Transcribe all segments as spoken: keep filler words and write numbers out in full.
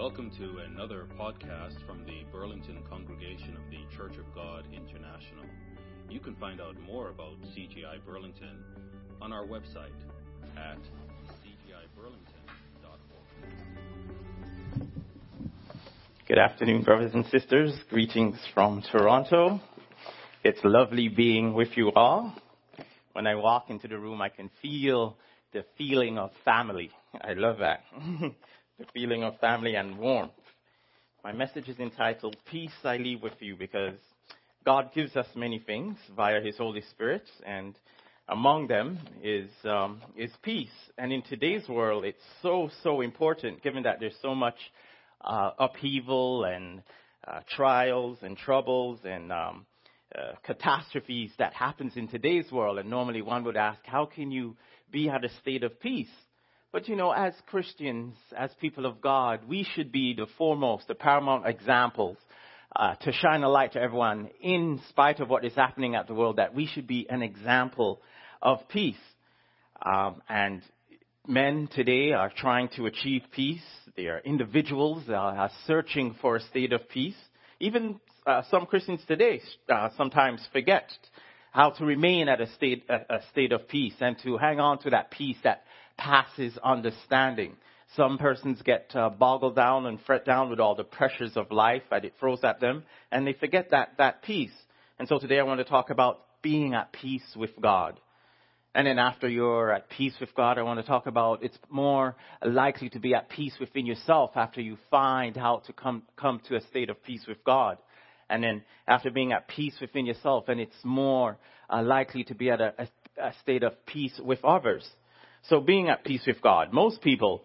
Welcome to another podcast from the Burlington Congregation of the Church of God International. You can find out more about C G I Burlington on our website at c g i burlington dot org. Good afternoon, brothers and sisters. Greetings from Toronto. It's lovely being with you all. When I walk into the room, I can feel the feeling of family. I love that. The feeling of family and warmth. My message is entitled, Peace I Leave With You, because God gives us many things via His Holy Spirit, and among them is um, is peace. And in today's world, it's so, so important, given that there's so much uh, upheaval and uh, trials and troubles and um, uh, catastrophes that happens in today's world. And normally one would ask, how can you be at a state of peace? But, you know, as Christians, as people of God, we should be the foremost, the paramount examples uh, to shine a light to everyone in spite of what is happening at the world, that we should be an example of peace. Um, and men today are trying to achieve peace. They are individuals that are searching for a state of peace. Even uh, some Christians today uh, sometimes forget how to remain at a state, a, a state of peace and to hang on to that peace that passes understanding. Some persons get uh, boggled down and fret down with all the pressures of life that it throws at them, and they forget that, that peace. And so today I want to talk about being at peace with God. And then after you're at peace with God, I want to talk about it's more likely to be at peace within yourself after you find how to come, come to a state of peace with God. And then after being at peace within yourself, and it's more uh, likely to be at a, a, a state of peace with others. So being at peace with God. Most people,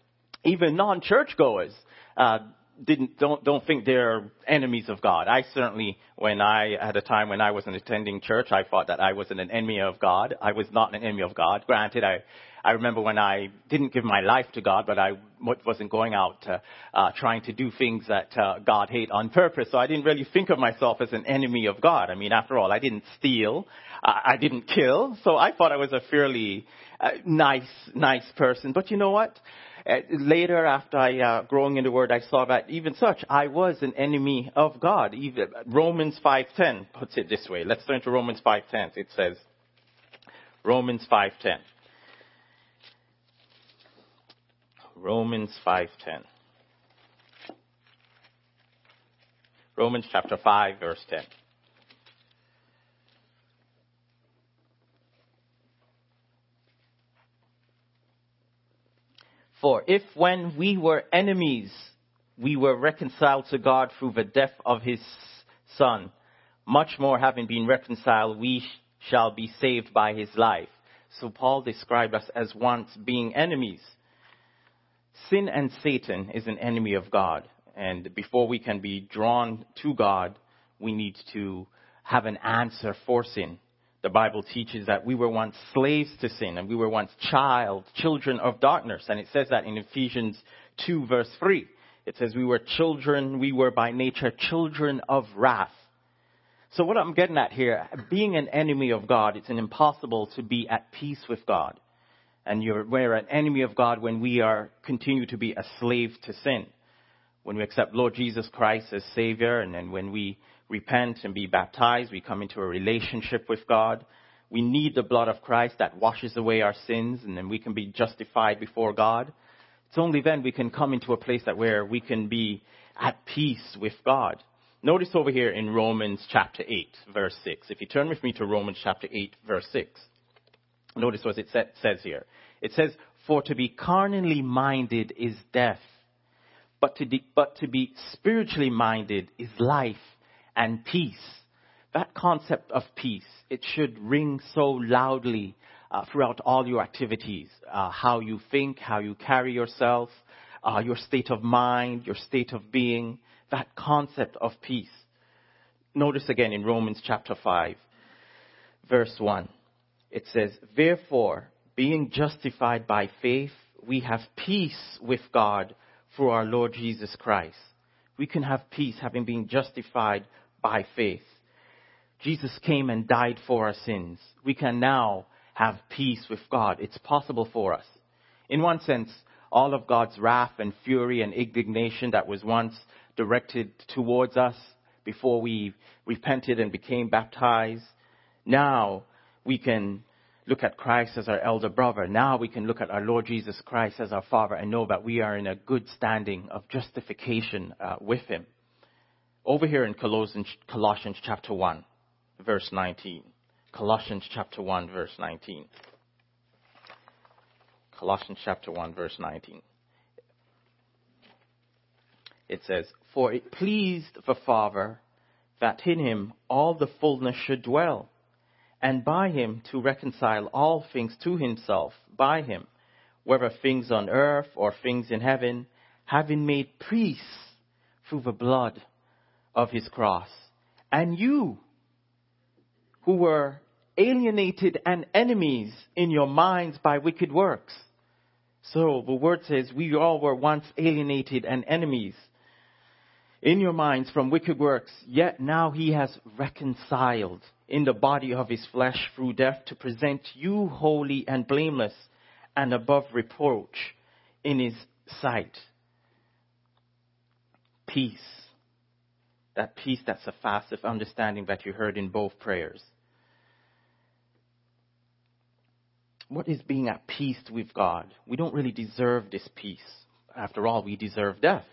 even non-churchgoers, uh, didn't don't don't think they're enemies of God. I certainly, when I at a time when I wasn't attending church, I thought that I wasn't an enemy of God. I was not an enemy of God. Granted, I I remember when I didn't give my life to God, but I wasn't going out uh, uh, trying to do things that uh, God hates on purpose. So I didn't really think of myself as an enemy of God. I mean, after all, I didn't steal, uh, I didn't kill, so I thought I was a fairly uh, nice nice person. But you know what? Uh, later, after I uh, growing in the Word, I saw that even such, I was an enemy of God. Even Romans five ten puts it this way. Let's turn to Romans five ten. It says, Romans five ten. Romans five ten. Romans chapter five, verse ten. For if when we were enemies, we were reconciled to God through the death of his Son, much more having been reconciled, we shall be saved by his life. So Paul described us as once being enemies. Sin and Satan is an enemy of God. And before we can be drawn to God, we need to have an answer for sin. The Bible teaches that we were once slaves to sin and we were once child, children of darkness. And it says that in Ephesians two verse three. It says we were children, we were by nature children of wrath. So what I'm getting at here, being an enemy of God, it's impossible to be at peace with God. And you're, we're an enemy of God when we are continue to be a slave to sin. When we accept Lord Jesus Christ as Savior, and then when we repent and be baptized, we come into a relationship with God. We need the blood of Christ that washes away our sins, and then we can be justified before God. It's only then we can come into a place that where we can be at peace with God. Notice over here in Romans chapter eight, verse six. If you turn with me to Romans chapter eight, verse six. Notice what it says here. It says, for to be carnally minded is death, but to, de- but to be spiritually minded is life and peace. That concept of peace, it should ring so loudly uh, throughout all your activities. Uh, how you think, how you carry yourself, uh, your state of mind, your state of being. That concept of peace. Notice again in Romans chapter five, verse one. It says, therefore, being justified by faith, we have peace with God through our Lord Jesus Christ. We can have peace having been justified by faith. Jesus came and died for our sins. We can now have peace with God. It's possible for us. In one sense, all of God's wrath and fury and indignation that was once directed towards us before we repented and became baptized. Now we can look at Christ as our elder brother. Now we can look at our Lord Jesus Christ as our Father and know that we are in a good standing of justification uh, with him. Over here in Colossians, Colossians chapter one, verse nineteen. Colossians chapter one, verse nineteen. Colossians chapter one, verse nineteen. It says, "For it pleased the Father that in him all the fullness should dwell, and by him to reconcile all things to himself, by him, whether things on earth or things in heaven, having made peace through the blood of his cross. And you, who were alienated and enemies in your minds by wicked works." So the word says we all were once alienated and enemies in your minds from wicked works, yet now he has reconciled in the body of his flesh through death to present you holy and blameless and above reproach in his sight. Peace. That peace that surpasses understanding that you heard in both prayers. What is being at peace with God? We don't really deserve this peace. After all, we deserve death.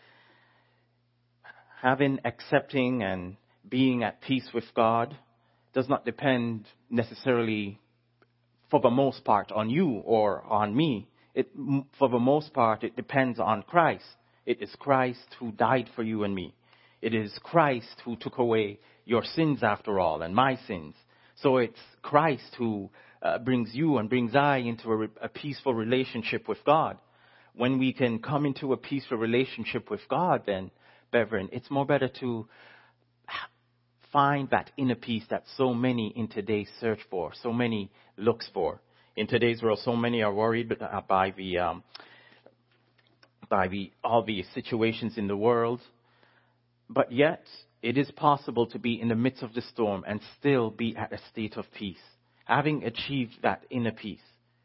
Having, accepting, and being at peace with God does not depend necessarily, for the most part, on you or on me. It, for the most part, it depends on Christ. It is Christ who died for you and me. It is Christ who took away your sins, after all, and my sins. So it's Christ who uh, brings you and brings I into a, a peaceful relationship with God. When we can come into a peaceful relationship with God, then, brethren, it's more better to find that inner peace that so many in today search for, so many looks for. In today's world, so many are worried by the um, by the all the situations in the world. But yet, it is possible to be in the midst of the storm and still be at a state of peace, having achieved that inner peace.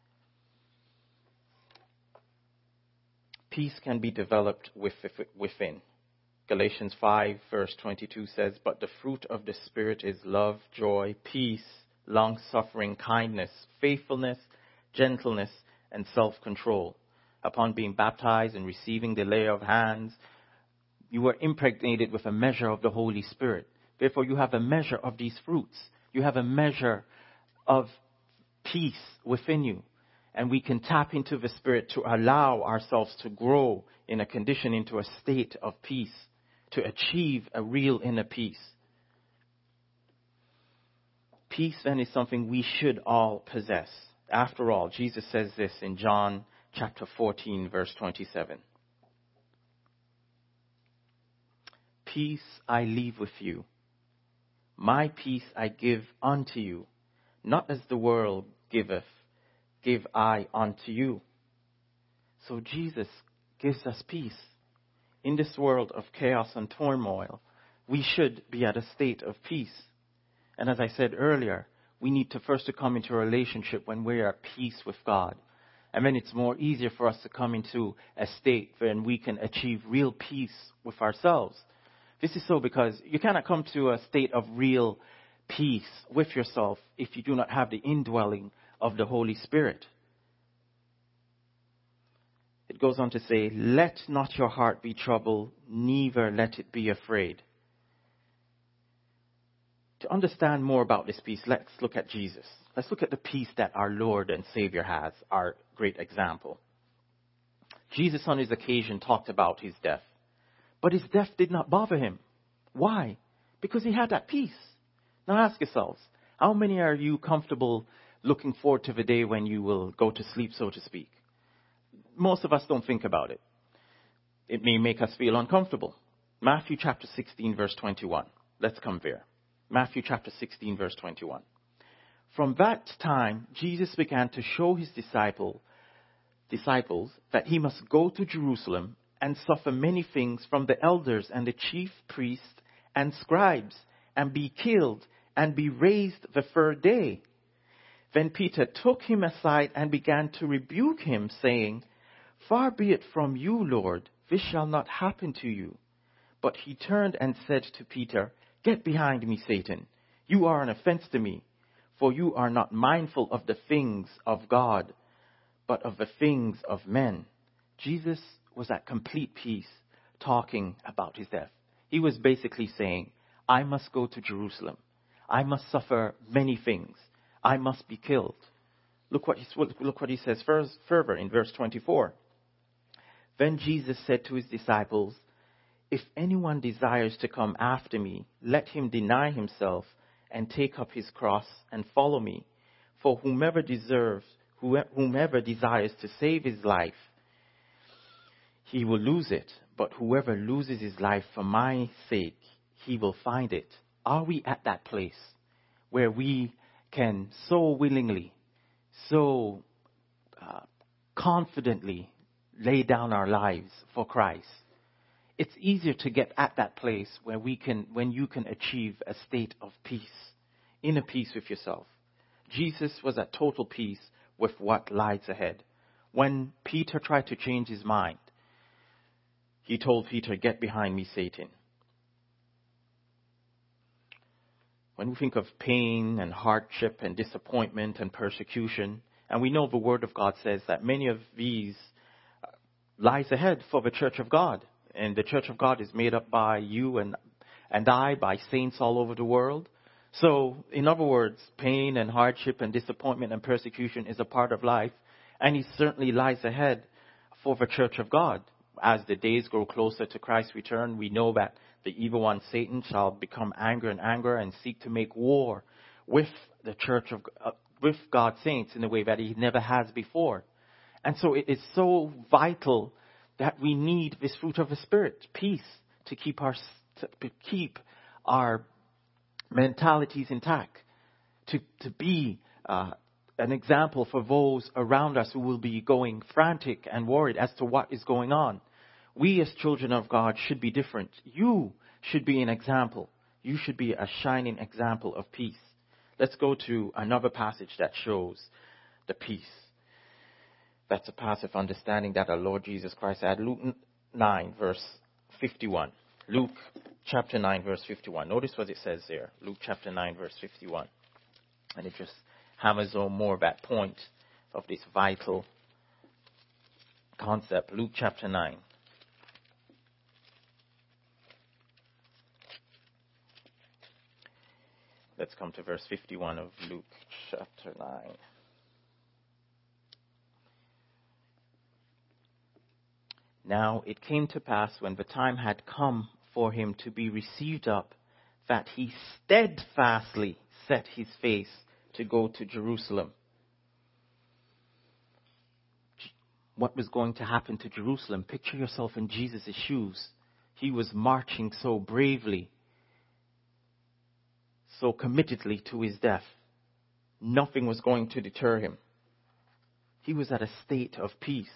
Peace can be developed within. Galatians five, verse twenty-two says, "But the fruit of the Spirit is love, joy, peace, long-suffering, kindness, faithfulness, gentleness, and self-control. Upon being baptized and receiving the lay of hands, you were impregnated with a measure of the Holy Spirit. Therefore, you have a measure of these fruits. You have a measure of peace within you. And we can tap into the Spirit to allow ourselves to grow in a condition, into a state of peace, to achieve a real inner peace. Peace, then, is something we should all possess. After all, Jesus says this in John chapter fourteen, verse twenty-seven. "Peace I leave with you. My peace I give unto you. Not as the world giveth, give I unto you." So Jesus gives us peace. In this world of chaos and turmoil, we should be at a state of peace. And as I said earlier, we need to first to come into a relationship when we are at peace with God. And then it's more easier for us to come into a state when we can achieve real peace with ourselves. This is so because you cannot come to a state of real peace with yourself if you do not have the indwelling of the Holy Spirit. It goes on to say, "Let not your heart be troubled, neither let it be afraid." To understand more about this peace, let's look at Jesus. Let's look at the peace that our Lord and Savior has, our great example. Jesus on his occasion talked about his death. But his death did not bother him. Why? Because he had that peace. Now ask yourselves, how many are you comfortable looking forward to the day when you will go to sleep, so to speak? Most of us don't think about it. It may make us feel uncomfortable. Matthew chapter sixteen, verse twenty-one. Let's come there. Matthew chapter sixteen, verse twenty-one. "From that time, Jesus began to show his disciple, disciples that he must go to Jerusalem and suffer many things from the elders and the chief priests and scribes, and be killed, and be raised the third day." Then Peter took him aside and began to rebuke him, saying, "Far be it from you, Lord, this shall not happen to you." But he turned and said to Peter, "Get behind me, Satan. You are an offense to me, for you are not mindful of the things of God, but of the things of men." Jesus was at complete peace talking about his death. He was basically saying, I must go to Jerusalem. I must suffer many things. I must be killed. Look what he, look what he says first, further in verse twenty-four. Then Jesus said to his disciples, "If anyone desires to come after me, let him deny himself and take up his cross and follow me. For whomever deserves, whomever desires to save his life, he will lose it. But whoever loses his life for my sake, he will find it." Are we at that place where we can so willingly, so uh, confidently lay down our lives for Christ? It's easier to get at that place where we can, when you can achieve a state of peace, inner peace with yourself. Jesus was at total peace with what lies ahead. When Peter tried to change his mind, he told Peter, "Get behind me, Satan." When we think of pain and hardship and disappointment and persecution, and we know the Word of God says that many of these lies ahead for the Church of God. And the Church of God is made up by you and, and I, by saints all over the world. So, in other words, pain and hardship and disappointment and persecution is a part of life. And it certainly lies ahead for the Church of God. As the days grow closer to Christ's return, we know that the evil one, Satan, shall become angry and angry and seek to make war with the Church of uh, with God's saints in a way that he never has before. And so it is so vital that we need this fruit of the Spirit, peace, to keep our to keep our mentalities intact, to to be uh, an example for those around us who will be going frantic and worried as to what is going on. We as children of God should be different. You should be an example. You should be a shining example of peace. Let's go to another passage that shows the peace. That's a passive understanding that our Lord Jesus Christ had. Luke nine, verse fifty-one. Luke chapter nine, verse fifty-one. Notice what it says there. Luke chapter nine, verse fifty-one. And it just hammers home more that point of this vital concept. Luke chapter nine. Let's come to verse fifty-one of Luke chapter nine. Now it came to pass when the time had come for him to be received up, that he steadfastly set his face to go to Jerusalem. What was going to happen to Jerusalem? Picture yourself in Jesus' shoes. He was marching so bravely, so committedly to his death. Nothing was going to deter him. He was at a state of peace.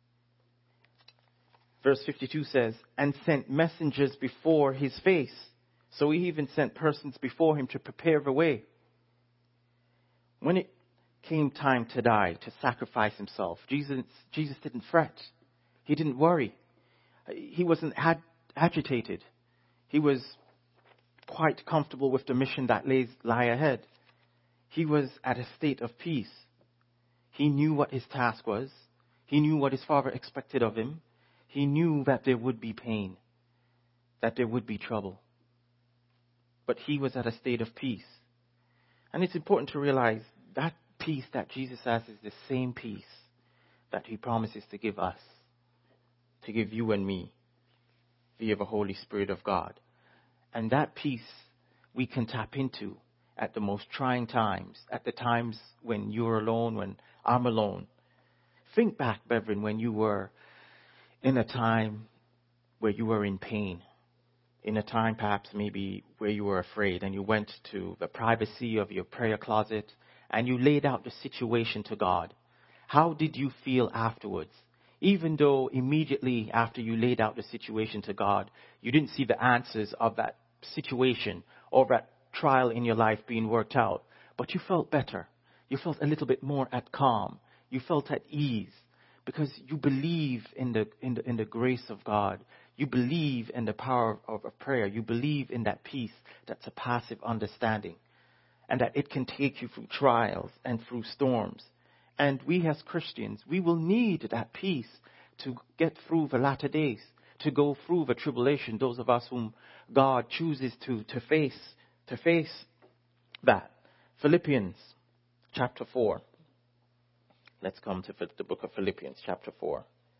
Verse fifty-two says, and sent messengers before his face. So he even sent persons before him to prepare the way. When it came time to die, to sacrifice himself, Jesus, Jesus didn't fret. He didn't worry. He wasn't ag- agitated. He was quite comfortable with the mission that lays lie ahead. He was at a state of peace. He knew what his task was. He knew what his Father expected of him. He knew that there would be pain, that there would be trouble. But he was at a state of peace. And it's important to realize that peace that Jesus has is the same peace that he promises to give us, to give you and me, via the Holy Spirit of God. And that peace we can tap into at the most trying times, at the times when you're alone, when I'm alone. Think back, brethren, when you were in a time where you were in pain, in a time perhaps maybe where you were afraid, and you went to the privacy of your prayer closet and you laid out the situation to God. How did you feel afterwards? Even though immediately after you laid out the situation to God, you didn't see the answers of that situation or that trial in your life being worked out, but you felt better. You felt a little bit more at calm. You felt at ease because you believe in the, in the, in the grace of God. You believe in the power of, of prayer. You believe in that peace that surpasses understanding, and that it can take you through trials and through storms. And we as Christians, we will need that peace to get through the latter days, to go through the tribulation, those of us whom God chooses to, to face, to face that. Philippians chapter four. Let's come to the book of Philippians chapter four.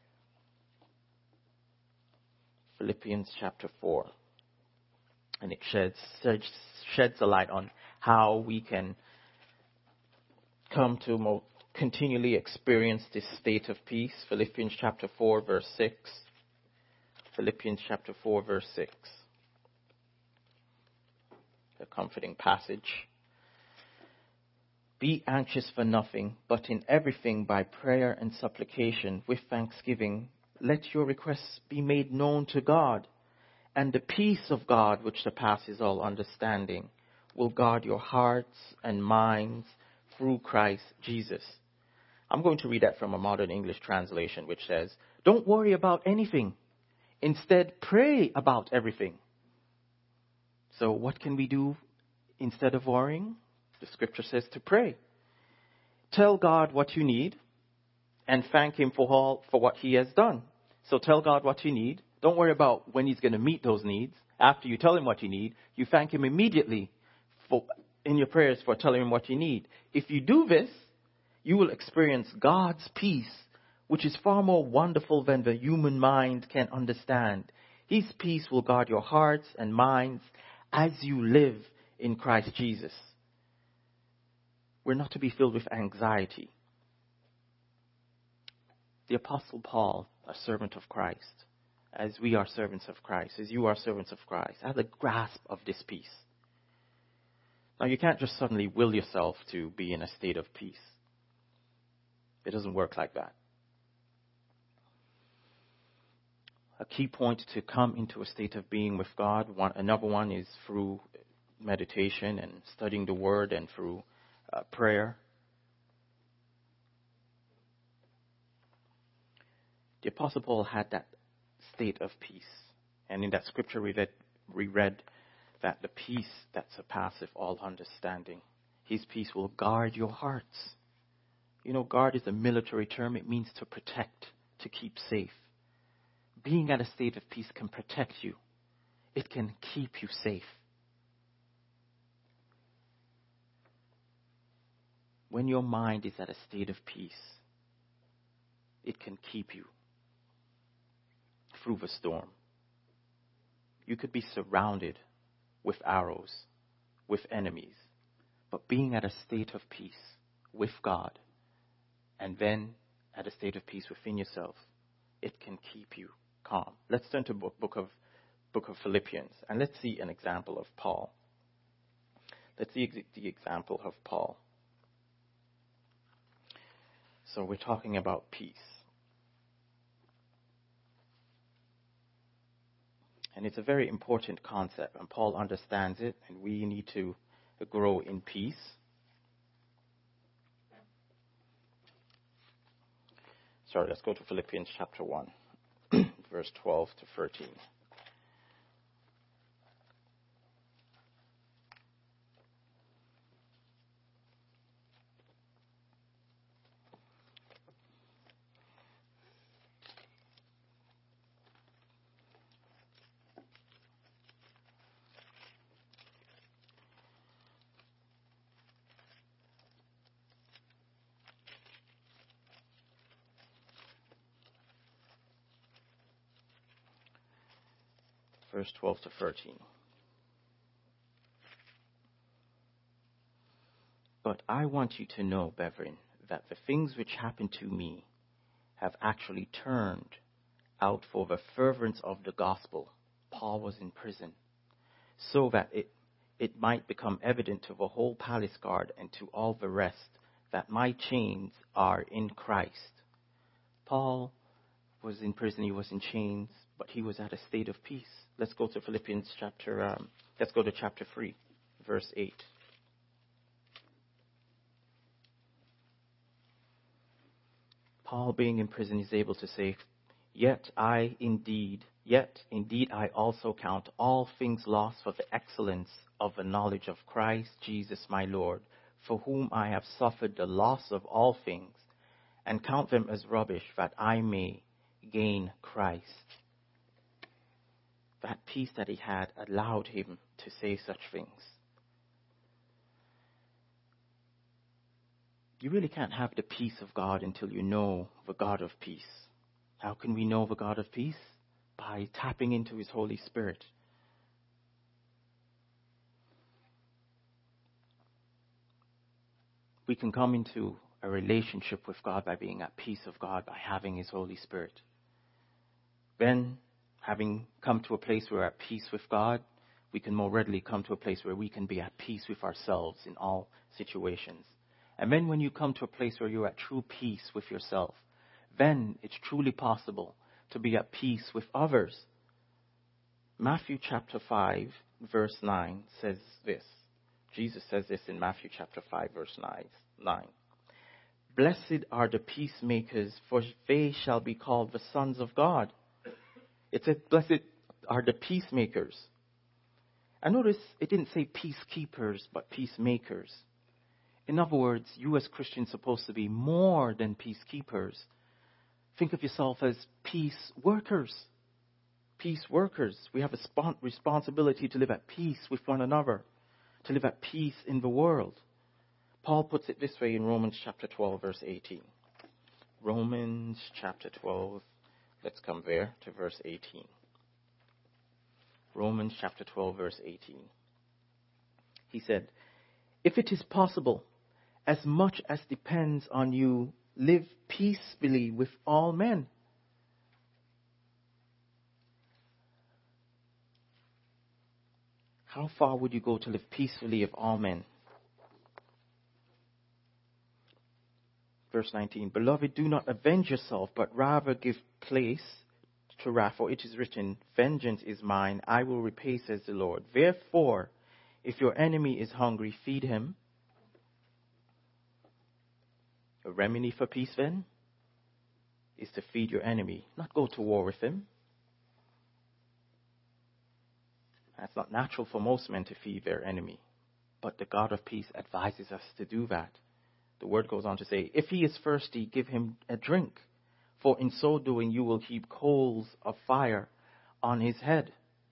Philippians chapter four. And it sheds, sheds a light on how we can come to more continually experience this state of peace. Philippians chapter four, verse six. Philippians chapter four, verse six. A comforting passage. Be anxious for nothing, but in everything by prayer and supplication with thanksgiving, let your requests be made known to God. And the peace of God, which surpasses all understanding, will guard your hearts and minds through Christ Jesus. I'm going to read that from a modern English translation, which says, don't worry about anything. Instead, pray about everything. So what can we do instead of worrying? The scripture says to pray. Tell God what you need and thank him for all, for what he has done. So tell God what you need. Don't worry about when he's going to meet those needs. After you tell him what you need, you thank him immediately for, in your prayers for telling him what you need. If you do this, you will experience God's peace, which is far more wonderful than the human mind can understand. His peace will guard your hearts and minds as you live in Christ Jesus. We're not to be filled with anxiety. The Apostle Paul, a servant of Christ, as we are servants of Christ, as you are servants of Christ, had a grasp of this peace. Now, you can't just suddenly will yourself to be in a state of peace. It doesn't work like that. A key point to come into a state of being with God, one, another one is through meditation and studying the Word and through uh, prayer. The Apostle Paul had that state of peace. And in that scripture we read, we read that the peace that surpasseth all understanding, his peace will guard your hearts. You know, guard is a military term. It means to protect, to keep safe. Being at a state of peace can protect you. It can keep you safe. When your mind is at a state of peace, it can keep you through the storm. You could be surrounded with arrows, with enemies, but being at a state of peace with God, and then at a state of peace within yourself, it can keep you calm. Let's turn to book, book of book of Philippians, and let's see an example of Paul. Let's see ex- the example of Paul. So we're talking about peace. And it's a very important concept, and Paul understands it, and we need to grow in peace. Sorry, let's go to Philippians chapter one, verse twelve to thirteen. Verse twelve to thirteen. But I want you to know, brethren, that the things which happened to me have actually turned out for the furtherance of the gospel. Paul was in prison, so that it, it might become evident to the whole palace guard and to all the rest that my chains are in Christ. Paul was in prison, he was in chains, but he was at a state of peace. Let's go to Philippians chapter, um, let's go to chapter three, verse eight. Paul, being in prison, is able to say, Yet I indeed, yet indeed I also count all things lost for the excellence of the knowledge of Christ Jesus my Lord, for whom I have suffered the loss of all things, and count them as rubbish, that I may gain Christ. That peace that he had allowed him to say such things. You really can't have the peace of God until you know the God of peace. How can we know the God of peace? By tapping into his Holy Spirit. We can come into a relationship with God by being at peace with God, by having his Holy Spirit. Then, having come to a place where we're at peace with God, we can more readily come to a place where we can be at peace with ourselves in all situations. And then when you come to a place where you're at true peace with yourself, then it's truly possible to be at peace with others. Matthew chapter five, verse nine says this. Jesus says this in Matthew chapter five, verse nine. Blessed are the peacemakers, for they shall be called the sons of God. It says, blessed are the peacemakers. And notice it didn't say peacekeepers, but peacemakers. In other words, you as Christians are supposed to be more than peacekeepers. Think of yourself as peace workers. Peace workers. We have a spon- responsibility to live at peace with one another, to live at peace in the world. Paul puts it this way in Romans chapter twelve, verse eighteen. Romans chapter twelve, let's come there to verse eighteen. Romans chapter twelve, verse eighteen. He said, if it is possible, as much as depends on you, live peacefully with all men. How far would you go to live peacefully with all men? Verse nineteen, beloved, do not avenge yourself, but rather give place to wrath, for it is written, vengeance is mine, I will repay, says the Lord. Therefore, if your enemy is hungry, feed him. A remedy for peace, then, is to feed your enemy, not go to war with him. That's not natural for most men to feed their enemy. But the God of peace advises us to do that. The word goes on to say, if he is thirsty, give him a drink, for in so doing you will heap coals of fire on his head.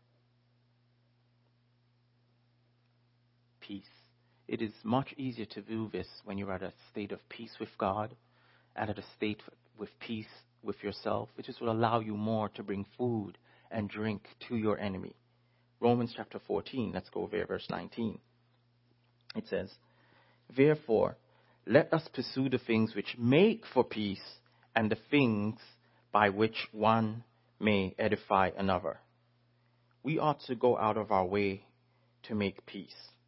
Peace. It is much easier to do this when you're at a state of peace with God and at a state with peace with yourself, which will allow you more to bring food and drink to your enemy. Romans chapter fourteen, let's go there, verse nineteen. It says, therefore, let us pursue the things which make for peace and the things by which one may edify another. We ought to go out of our way to make peace.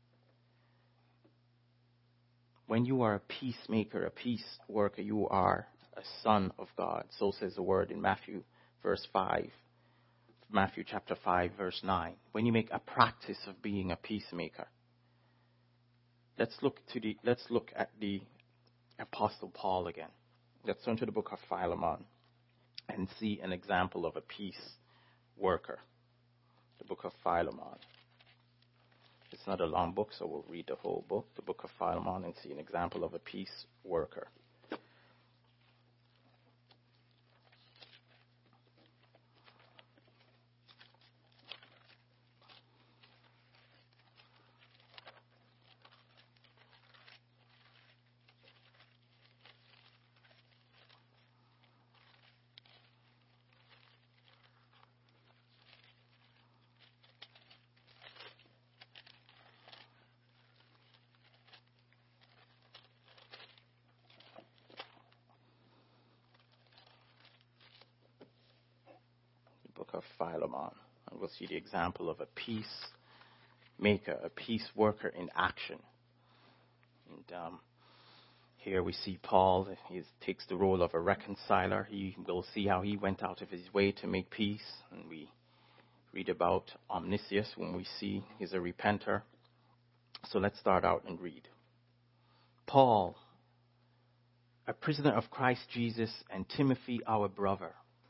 When you are a peacemaker, a peace worker, you are a son of God. So says the word in Matthew verse five. Matthew chapter five, verse nine. When you make a practice of being a peacemaker. Let's look to the let's look at the Apostle Paul again. Let's turn to the book of Philemon and see an example of a peace worker. The book of Philemon. It's not a long book, so we'll read the whole book, the book of Philemon, and see an example of a peace worker. Of Philemon, and we'll see the example of a peace maker, a peace worker in action. And um, here we see Paul. He takes the role of a reconciler. He will see how he went out of his way to make peace, and we read about Omniscius when we see he's a repenter. So let's start out and read. Paul, a prisoner of Christ Jesus, and Timothy, our brother,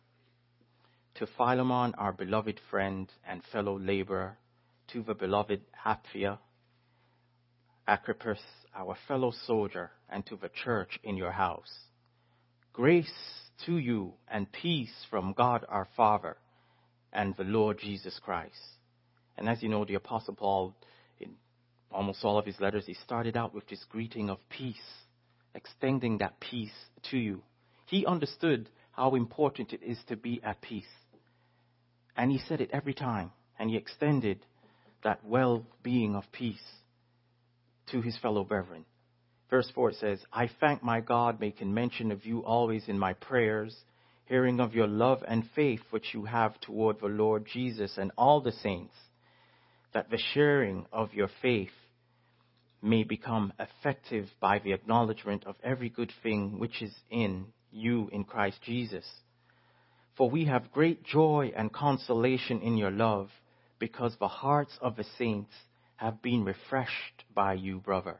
to Philemon, our beloved friend and fellow laborer, to the beloved Apphia, Archippus, our fellow soldier, and to the church in your house. Grace to you and peace from God our Father and the Lord Jesus Christ. And as you know, the Apostle Paul, in almost all of his letters, he started out with this greeting of peace, extending that peace to you. He understood how important it is to be at peace. And he said it every time. And he extended that well-being of peace to his fellow brethren. Verse four says, I thank my God, making mention of you always in my prayers, hearing of your love and faith which you have toward the Lord Jesus and all the saints, that the sharing of your faith may become effective by the acknowledgement of every good thing which is in you in Christ Jesus. For we have great joy and consolation in your love, because the hearts of the saints have been refreshed by you, brother.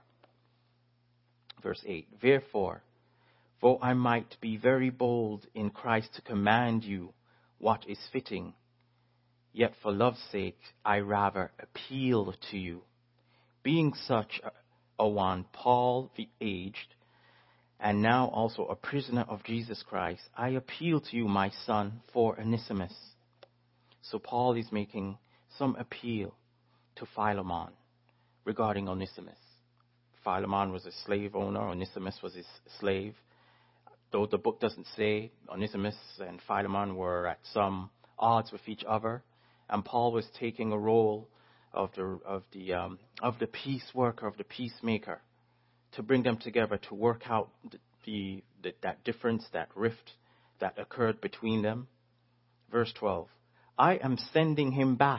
Verse eight, therefore, though I might be very bold in Christ to command you what is fitting, yet for love's sake I rather appeal to you. Being such a, a one, Paul the aged, and now also a prisoner of Jesus Christ, I appeal to you, my son, for Onesimus. So Paul is making some appeal to Philemon regarding Onesimus. Philemon was a slave owner. Onesimus was his slave. Though the book doesn't say, Onesimus and Philemon were at some odds with each other, and Paul was taking a role of the of the um, of the peace worker, of the peacemaker, to bring them together, to work out the, the, the that difference, that rift that occurred between them. Verse twelve, I am sending him back.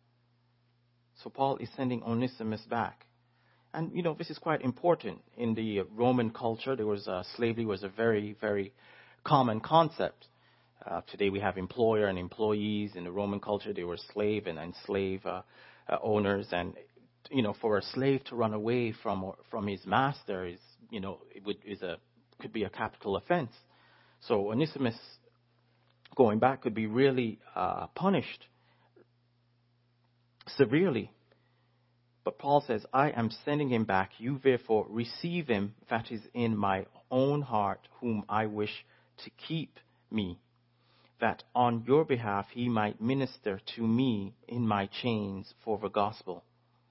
So Paul is sending Onesimus back. And, you know, this is quite important. In the Roman culture, there was uh, slavery was a very, very common concept. Uh, today we have employer and employees. In the Roman culture, there were slave and enslaved uh, uh, owners. And, you know, for a slave to run away from from his master is, you know, it would is a could be a capital offense. So Onesimus going back could be really uh, punished severely. But Paul says, I am sending him back. You therefore receive him, that is in my own heart, whom I wish to keep me, that on your behalf he might minister to me in my chains for the gospel.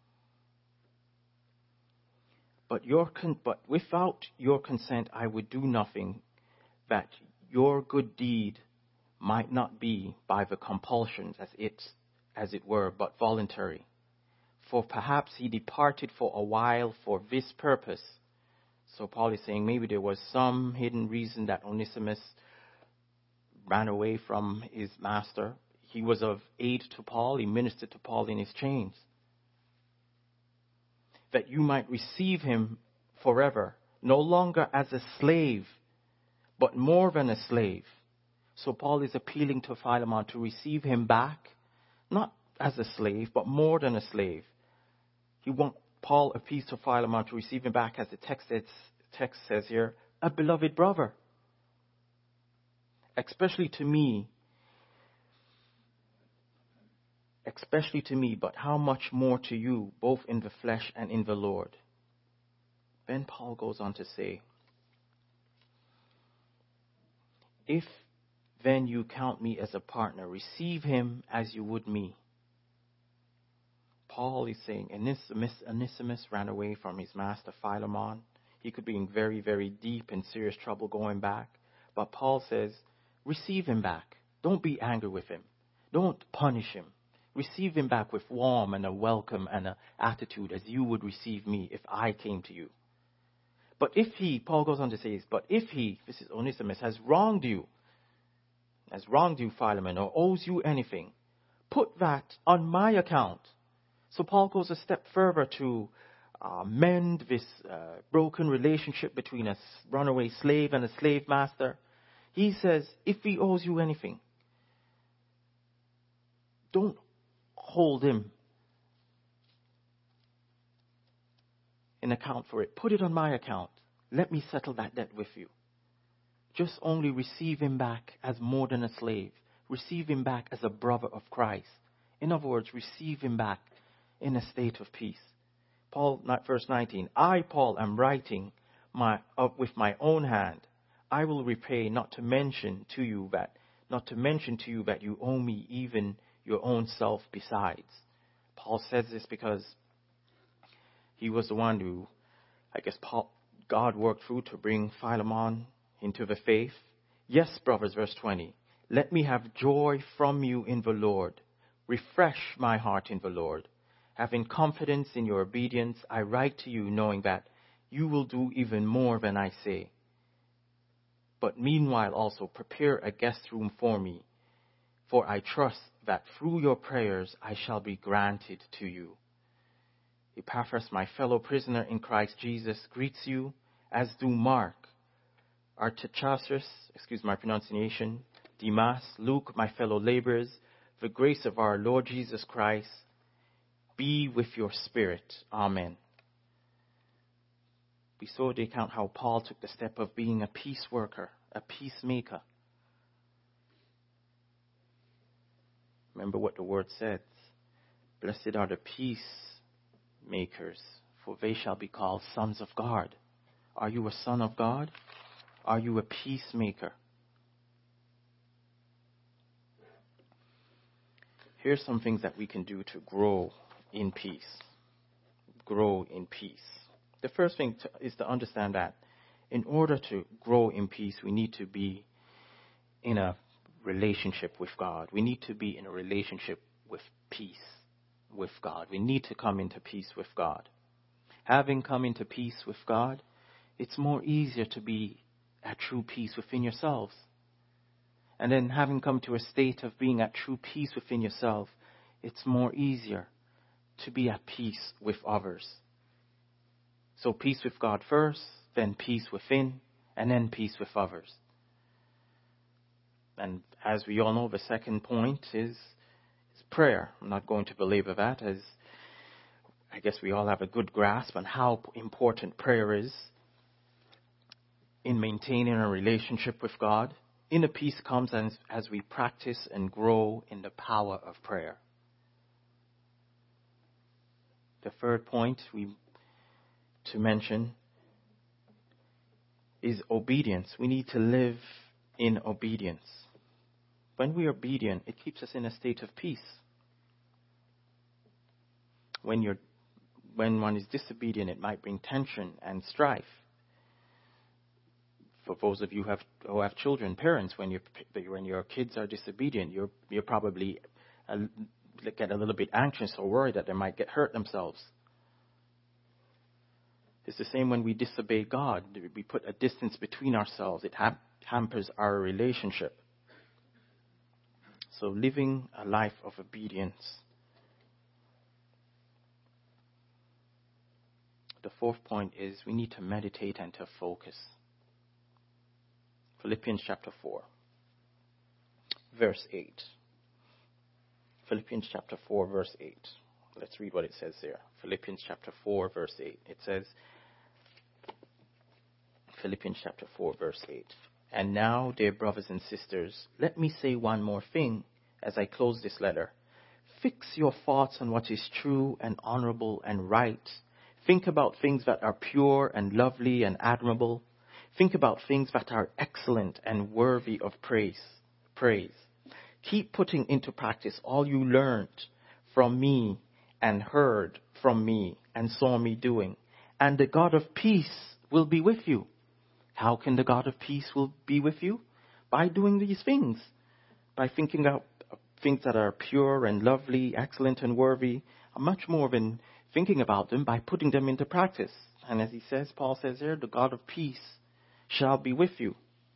But your con- but without your consent I would do nothing, that your good deed might not be by the compulsions as it as it were, but voluntary. For perhaps he departed for a while for this purpose. So Paul is saying maybe there was some hidden reason that Onesimus ran away from his master. He was of aid to Paul. He ministered to Paul in his chains. That you might receive him forever, no longer as a slave, but more than a slave. So Paul is appealing to Philemon to receive him back, not as a slave, but more than a slave. He want, Paul appeals to Philemon to receive him back, as the text, text says here, a beloved brother. Especially to me, especially to me, but how much more to you, both in the flesh and in the Lord. Then Paul goes on to say, if then you count me as a partner, receive him as you would me. Paul is saying Onesimus, Onesimus ran away from his master Philemon. He could be in very, very deep and serious trouble going back. But Paul says, receive him back. Don't be angry with him. Don't punish him. Receive him back with warm and a welcome and an attitude as you would receive me if I came to you. But if he, Paul goes on to say, but if he, this is Onesimus, has wronged you, has wronged you, Philemon, or owes you anything, put that on my account. So Paul goes a step further to uh, mend this uh, broken relationship between a runaway slave and a slave master. He says, if he owes you anything, don't hold him in account for it. Put it on my account. Let me settle that debt with you. just only receive him back as more than a slave. Receive him back as a brother of Christ. In other words, receive him back in a state of peace. Paul, verse nineteen, I, Paul, am writing my, uh, with my own hand. I will repay, not to mention to you that, not to mention to you that you owe me even your own self besides. Paul says this because he was the one who, I guess, Paul, God worked through to bring Philemon into the faith. Yes, brothers, verse twenty, let me have joy from you in the Lord. Refresh my heart in the Lord. Having confidence in your obedience, I write to you knowing that you will do even more than I say. But meanwhile also prepare a guest room for me, for I trust that through your prayers I shall be granted to you. Epaphras, my fellow prisoner in Christ Jesus, greets you, as do Mark, Artachasus, excuse my pronunciation, Demas, Luke, my fellow laborers. The grace of our Lord Jesus Christ be with your spirit. Amen. We saw the account how Paul took the step of being a peace worker, a peacemaker. Remember what the word says. Blessed are the peacemakers, for they shall be called sons of God. Are you a son of God? Are you a peacemaker? Here's some things that we can do to grow in peace. Grow in peace. The first thing to, is to understand that in order to grow in peace, we need to be in a relationship with God. We need to be in a relationship with peace with God. We need to come into peace with God. Having come into peace with God, it's more easier to be at true peace within yourselves. And then having come to a state of being at true peace within yourself, it's more easier to be at peace with others. So peace with God first, then peace within, and then peace with others. And as we all know, the second point is, is prayer. I'm not going to belabor that, as I guess we all have a good grasp on how important prayer is in maintaining a relationship with God. Inner peace comes as, as we practice and grow in the power of prayer. The third point we to mention is obedience. We need to live in obedience. When we are obedient, it keeps us in a state of peace. When you're, when one is disobedient, it might bring tension and strife. For those of you who have, who have children, parents, when, you, when your kids are disobedient, you're, you're probably a, get a little bit anxious or worried that they might get hurt themselves. It's the same when we disobey God. We put a distance between ourselves. It ha- hampers our relationship. So living a life of obedience. The fourth point is we need to meditate and to focus. Philippians chapter four, verse eight. Philippians chapter four, verse eight. Let's read what it says there. Philippians chapter four, verse eight. It says, Philippians chapter four, verse eight. And now, dear brothers and sisters, let me say one more thing as I close this letter. Fix your thoughts on what is true and honorable and right. Think about things that are pure and lovely and admirable. Think about things that are excellent and worthy of praise. Praise. Keep putting into practice all you learned from me and heard from me and saw me doing. And the God of peace will be with you. How can the God of peace will be with you? By doing these things. By thinking out things that are pure and lovely, excellent and worthy. Much more than thinking about them, by putting them into practice. And as he says, Paul says here, the God of peace shall be with you.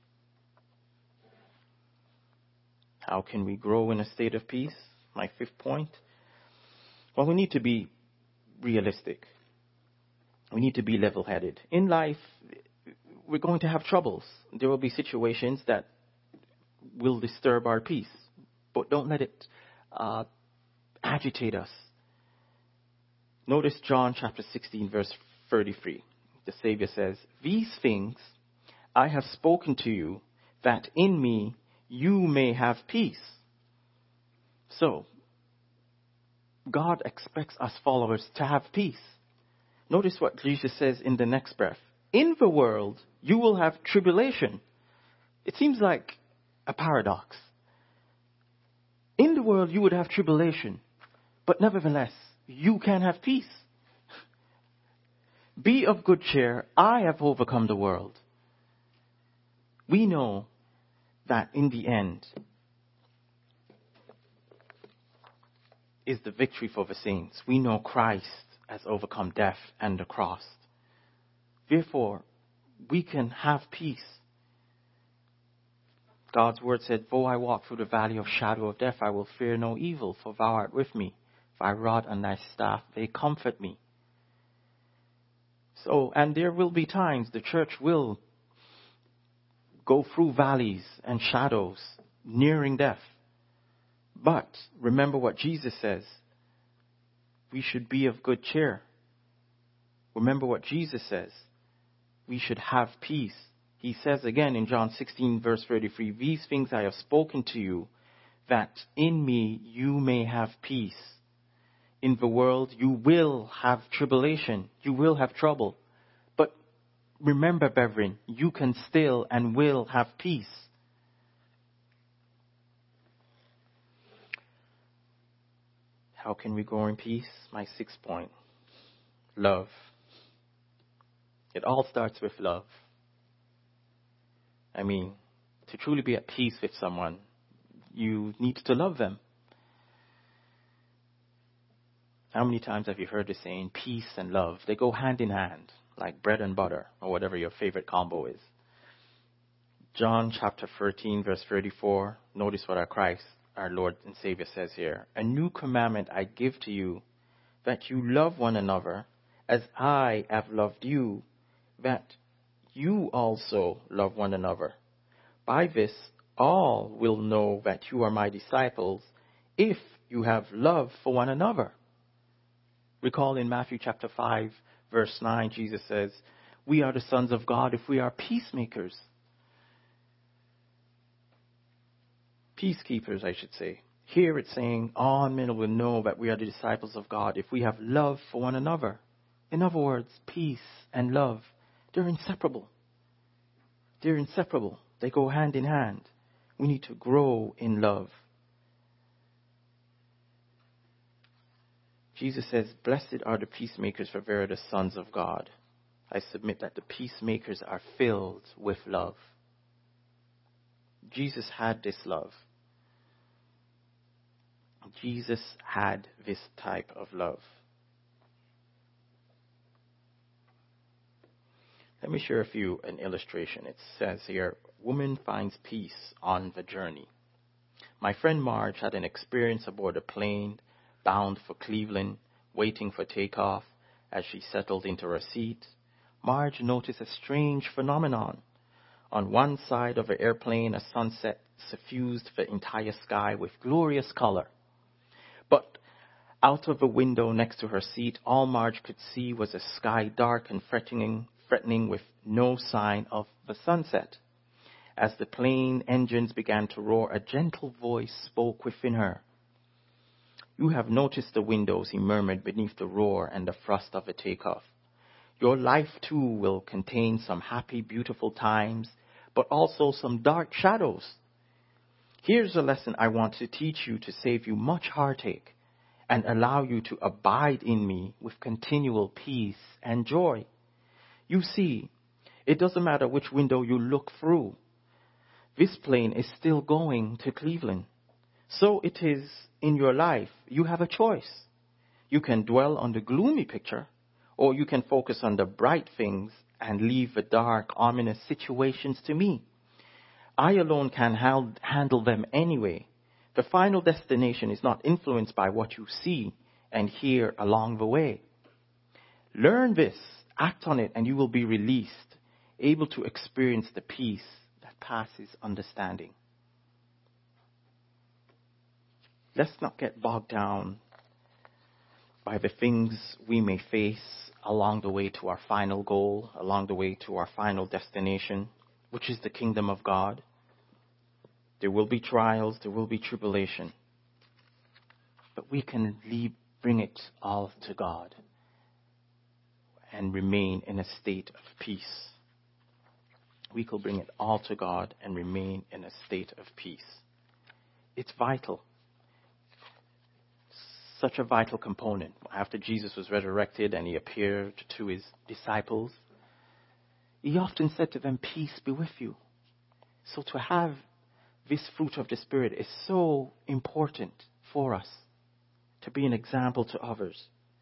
How can we grow in a state of peace? My fifth point. Well, we need to be realistic. We need to be level-headed. In life, we're going to have troubles. There will be situations that will disturb our peace. But don't let it uh, agitate us. Notice John chapter sixteen, verse thirty-three. The Savior says, these things I have spoken to you, that in me you may have peace. So, God expects us followers to have peace. Notice what Jesus says in the next breath. In the world, you will have tribulation. It seems like a paradox. In the world, you would have tribulation, but nevertheless, you can have peace. Be of good cheer. I have overcome the world. We know that in the end is the victory for the saints. We know Christ has overcome death and the cross. Therefore, we can have peace. God's word said, though I walk through the valley of shadow of death, I will fear no evil, for thou art with me. Thy rod and thy staff, they comfort me. So, and there will be times the church will go through valleys and shadows, nearing death. But remember what Jesus says. We should be of good cheer. Remember what Jesus says. We should have peace. He says again in John sixteen verse thirty-three, these things I have spoken to you, that in me you may have peace. In the world you will have tribulation. You will have trouble. But remember, brethren, you can still and will have peace. How can we grow in peace? My sixth point. Love. It all starts with love. I mean, to truly be at peace with someone, you need to love them. How many times have you heard the saying, peace and love? They go hand in hand, like bread and butter, or whatever your favorite combo is. John chapter thirteen, verse thirty-four. Notice what our Christ, our Lord and Savior, says here. A new commandment I give to you, that you love one another, as I have loved you, that you also love one another. By this, all will know that you are my disciples, if you have love for one another. Recall in Matthew chapter five, verse nine, Jesus says, we are the sons of God if we are peacemakers. Peacekeepers, I should say. Here it's saying, all men will know that we are the disciples of God if we have love for one another. In other words, peace and love, they're inseparable. They're inseparable. They go hand in hand. We need to grow in love. Jesus says, blessed are the peacemakers, for they are the sons of God. I submit that the peacemakers are filled with love. Jesus had this love. Jesus had this type of love. Let me share with you an illustration. It says here, woman finds peace on the journey. My friend Marge had an experience aboard a plane bound for Cleveland, waiting for takeoff. As she settled into her seat, Marge noticed a strange phenomenon. On one side of the airplane, a sunset suffused the entire sky with glorious color. But out of the window next to her seat, all Marge could see was a sky dark and threatening, threatening with no sign of the sunset. As the plane engines began to roar, a gentle voice spoke within her. You have noticed the windows, he murmured beneath the roar and the thrust of the takeoff. Your life too will contain some happy, beautiful times, but also some dark shadows. Here's a lesson I want to teach you to save you much heartache and allow you to abide in me with continual peace and joy. You see, it doesn't matter which window you look through. This plane is still going to Cleveland. So it is in your life. You have a choice. You can dwell on the gloomy picture, or you can focus on the bright things and leave the dark, ominous situations to me. I alone can ha- handle them anyway. The final destination is not influenced by what you see and hear along the way. Learn this, act on it, and you will be released, able to experience the peace that passes understanding. Let's not get bogged down by the things we may face along the way to our final goal, along the way to our final destination, which is the kingdom of God. There will be trials, there will be tribulation. But we can leave, bring it all to God and remain in a state of peace. We could bring it all to God and remain in a state of peace. It's vital. Such a vital component. After Jesus was resurrected and he appeared to his disciples, he often said to them, peace be with you. So to have this fruit of the Spirit is so important for us, to be an example to others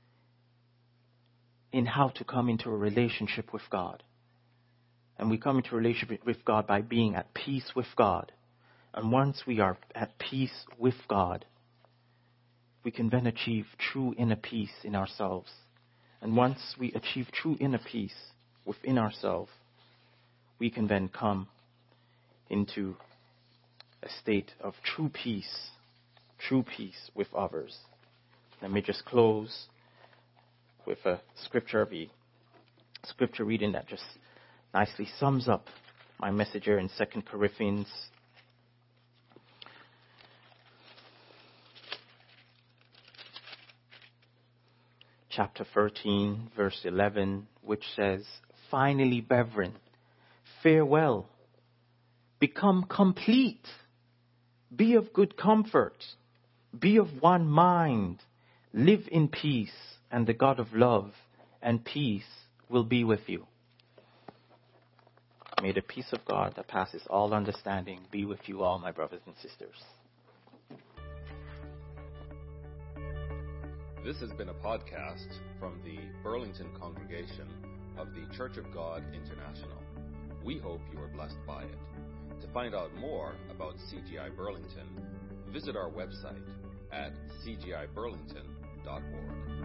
in how to come into a relationship with God. And we come into a relationship with God by being at peace with God. And once we are at peace with God, we can then achieve true inner peace in ourselves. And once we achieve true inner peace within ourselves, we can then come into a state of true peace, true peace with others. Let me just close with a scripture, the scripture reading that just nicely sums up my message here in Second Corinthians chapter thirteen, verse eleven, which says, finally, brethren, farewell. Become complete. Be of good comfort. Be of one mind. Live in peace, and the God of love and peace will be with you. May the peace of God that passes all understanding be with you all, my brothers and sisters. This has been a podcast from the Burlington congregation of the Church of God International. We hope you are blessed by it. To find out more about C G I Burlington, visit our website at c g i burlington dot org.